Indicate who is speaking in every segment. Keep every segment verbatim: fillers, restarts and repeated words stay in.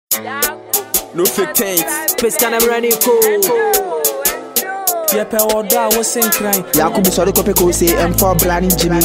Speaker 1: No fake tape.
Speaker 2: Space can I'm running cold.
Speaker 3: Yeah, pe order was saying crying.
Speaker 4: Yakubu sorry kope ko say M four branding Jimmy.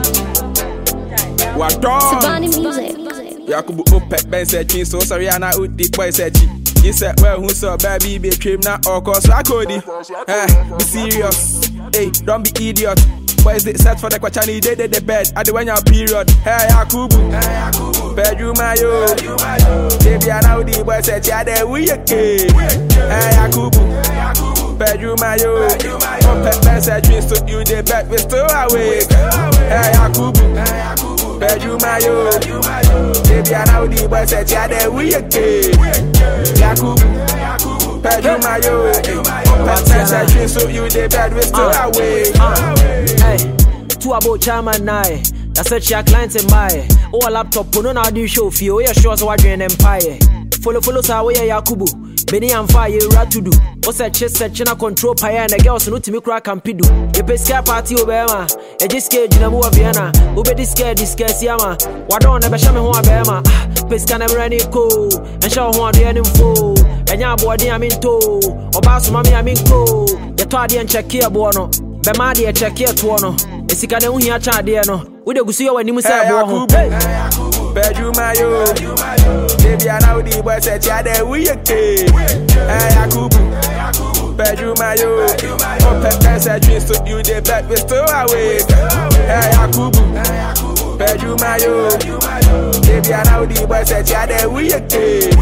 Speaker 1: What dog?
Speaker 5: Sabani music.
Speaker 1: Yakubu Opet Ben said chin so sorry and I would the boy said you said well who saw baby be trim now or cause I could eh be serious. Hey, don't be idiot. Boys they set for the kwachani they did the bed at the one year period. Hey Yakubu, hey Yakubu, bedroom ayo. Baby and now the boy said yeah there we okay. Hey Yakubu, hey Yakubu, bedroom ayo. Opet Ben said chin so you the bed we still awake. Hey Yakubu, hey Yakubu, bedroom ayo. Baby and now the boy said yeah there we okay. Yakubu, Yakubu, bedroom ayo. Opet Ben said chin so you the bed we still awake.
Speaker 2: Hey, two about chairman nine. I said your clients in my oh a laptop, no now do show for you. You're sure so I drain empire. Follow, follow, so where Yakubu. Benny and fire, you rat to do. What's that chest section? Control pie and the girls no to me crack and pidu. You pay scare party Obama. A discage in a move Vienna. Ube discare, discare, Yama. What don't ever show me who Obama. Pescan never any cool. And show who the enemy fool. And your body I'm in tow. Or boss mommy I'm in cool. You told and check here, Bono. Bemadi a check here to one. It's a can only a child, dear no. We don't see when you say,
Speaker 1: Yakubu, bedroom ayo. Baby, I know the boy said, yeah, there we okay. Hey, Yakubu, bedroom ayo. Opet Ben said, so you the bed we still awake. Hey, Yakubu, bedroom ayo. Baby, I know the boy said, yeah, there we okay.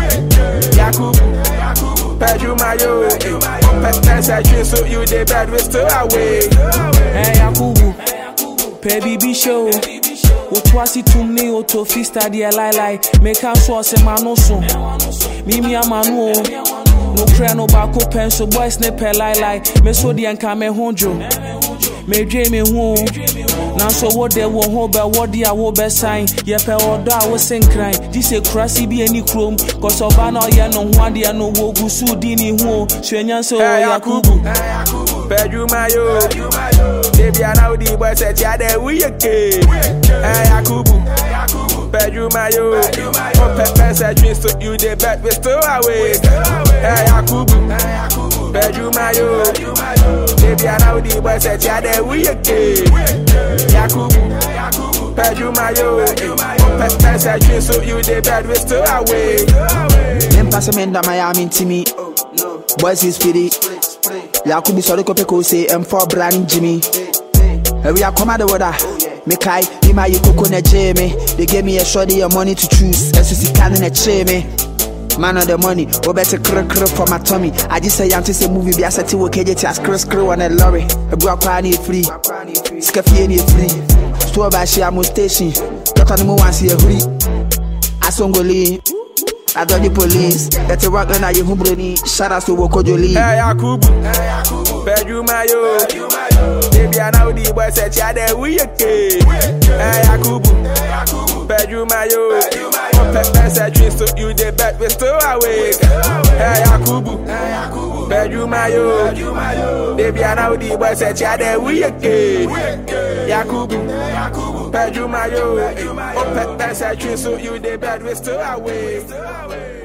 Speaker 1: Yakubu, bedroom ayo. Opet Ben said, so you the bed we still awake.
Speaker 3: Hey, Yakubu, baby, be show. Otwasi tumni oto fista di lie lie. Make us so se manoso. Mimi amanu. No cry no bako pencil boys ne pe lie lie. Me so di anka me honjo. Me dream me hu. Now so what they won't hold by what they are be sign. Ye pe order I was saying crying. This a crassy be any chrome. Cause of an or ya no one dia no wogu su dini hu. Swenyan so Yakubu.
Speaker 1: Bedroom ayo. Baby I know the boy said yeah there we okay. Hey Yakubu, bedroom ayo. Opet Ben said so you the bed we still awake. Hey Yakubu, bedroom ayo. Baby I know the boy said yeah there we okay. Yakubu, bedroom ayo. Opet Ben said so you the bed we still awake.
Speaker 4: Them pass me in Miami to me. Boys is fitty. Yakubu sorry kope ko say M four branding Jimmy. We are come out the water. Me kai, me my coco na Jamie. They gave me a shorty of money to choose. S C can in a chame. Man of the money, or better crack crack for my tummy. I just say I'm to say movie be a set to work it as cross crew on a lorry. A block party free. Scaffy any free. Store by Shiamo station. Got on the one see a free. Asongoli. I don't the police. That's a rock and I you humbroni. Shout out to Wokojoli.
Speaker 1: Hey Yakubu, bedroom ayo. Baby I know the boy said yeah there we okay. Hey Yakubu, bedroom ayo. Opet Ben said so you the bed we still awake. Hey Yakubu, bedroom ayo. Baby I know the boy said yeah there we okay. Yakubu, bedroom ayo. Opet Ben said so you the bed we still awake.